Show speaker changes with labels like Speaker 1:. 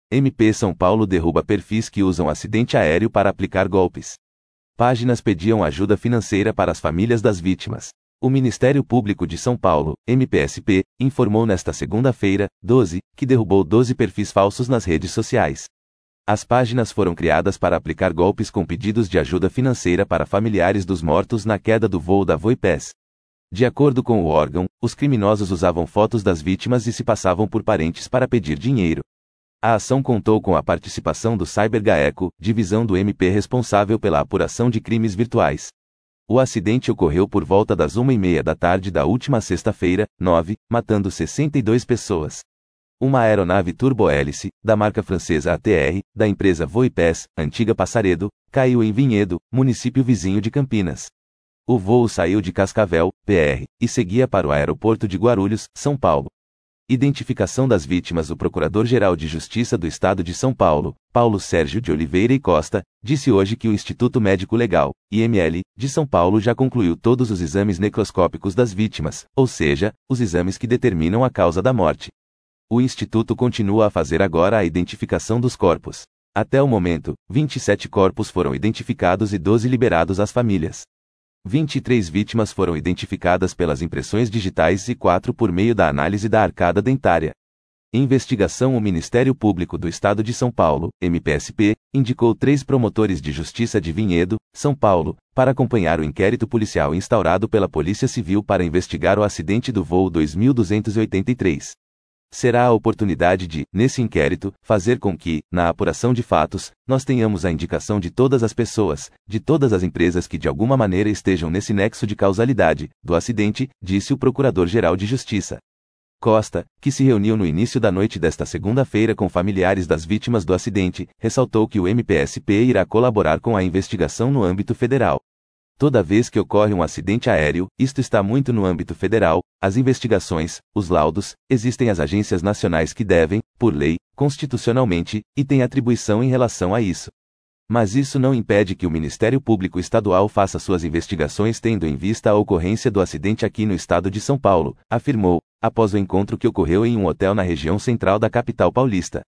Speaker 1: MP São Paulo derruba perfis que usam acidente aéreo para aplicar golpes. Páginas pediam ajuda financeira para as famílias das vítimas. O Ministério Público de São Paulo, MPSP, informou nesta segunda-feira, 12, que derrubou 12 perfis falsos nas redes sociais. As páginas foram criadas para aplicar golpes com pedidos de ajuda financeira para familiares dos mortos na queda do voo da Voipes. De acordo com o órgão, os criminosos usavam fotos das vítimas e se passavam por parentes para pedir dinheiro. A ação contou com a participação do CyberGaeco, divisão do MP responsável pela apuração de crimes virtuais. O acidente ocorreu por volta das 1h30 da tarde da última sexta-feira, 9, matando 62 pessoas. Uma aeronave turbohélice, da marca francesa ATR, da empresa Voipes, antiga Passaredo, caiu em Vinhedo, município vizinho de Campinas. O voo saiu de Cascavel, PR, e seguia para o aeroporto de Guarulhos, São Paulo. Identificação das vítimas. O Procurador-Geral de Justiça do Estado de São Paulo, Paulo Sérgio de Oliveira e Costa, disse hoje que o Instituto Médico Legal, IML, de São Paulo já concluiu todos os exames necroscópicos das vítimas, ou seja, os exames que determinam a causa da morte. O Instituto continua a fazer agora a identificação dos corpos. Até o momento, 27 corpos foram identificados e 12 liberados às famílias. 23 vítimas foram identificadas pelas impressões digitais e 4 por meio da análise da arcada dentária. Investigação. O Ministério Público do Estado de São Paulo, MPSP, indicou 3 promotores de justiça de Vinhedo, São Paulo, para acompanhar o inquérito policial instaurado pela Polícia Civil para investigar o acidente do voo 2283. Será a oportunidade de, nesse inquérito, fazer com que, na apuração de fatos, nós tenhamos a indicação de todas as pessoas, de todas as empresas que de alguma maneira estejam nesse nexo de causalidade do acidente, disse o Procurador-Geral de Justiça. Costa, que se reuniu no início da noite desta segunda-feira com familiares das vítimas do acidente, ressaltou que o MPSP irá colaborar com a investigação no âmbito federal. Toda vez que ocorre um acidente aéreo, isto está muito no âmbito federal, as investigações, os laudos, existem as agências nacionais que devem, por lei, constitucionalmente, e têm atribuição em relação a isso. Mas isso não impede que o Ministério Público Estadual faça suas investigações tendo em vista a ocorrência do acidente aqui no estado de São Paulo, afirmou, após o encontro que ocorreu em um hotel na região central da capital paulista.